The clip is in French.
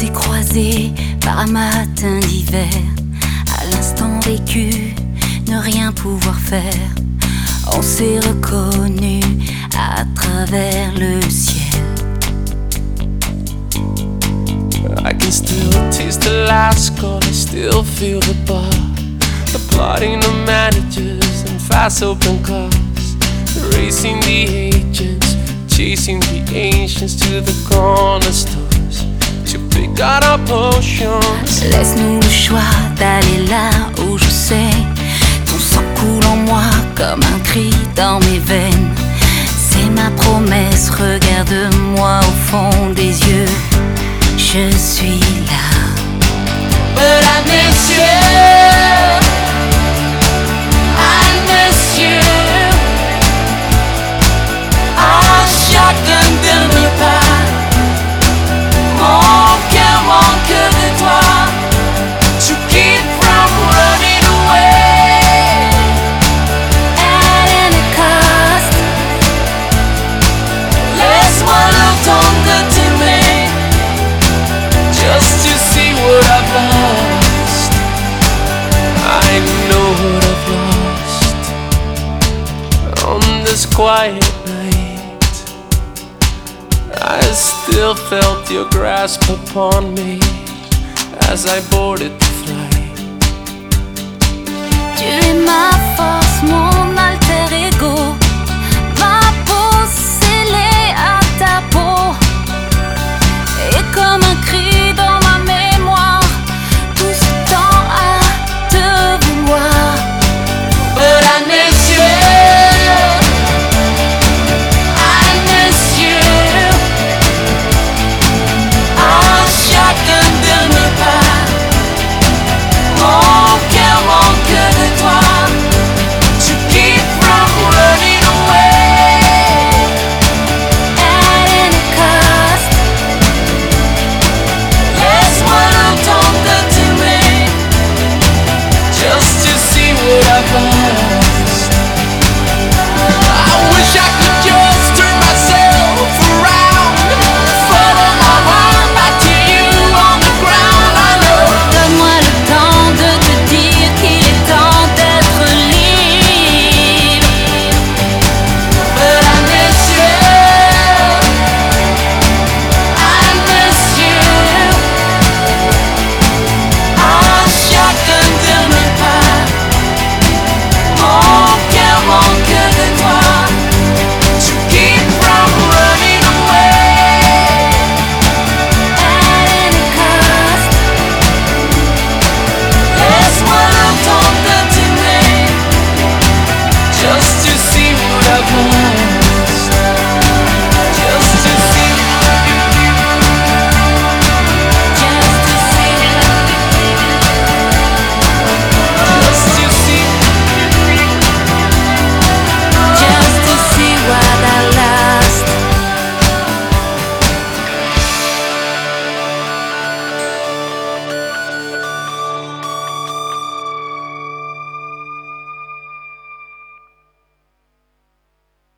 s'est croisés par un matin d'hiver. À l'instant vécu, ne rien pouvoir faire. On s'est reconnus à travers le ciel. I can still taste the last call, I still feel the bar. The plotting of managers and fast open cars. Racing the agents, chasing the ancients to the corner stores to pick out our potions. Laisse-nous le choix d'aller là où je sais. Ton sang coule en moi comme un cri dans mes veines. C'est ma promesse, regarde-moi au fond des yeux. Je suis là. Mesdames, messieurs, à chacun de mes pas, mon cœur manque de toi. to keep from running away. At any cost, laisse-moi le temps de t'aimer. Just to see what I've lost. I know what I've lost. On this quiet night, I still felt your grasp upon me as I boarded the flight. Tu es ma force, mon alter ego.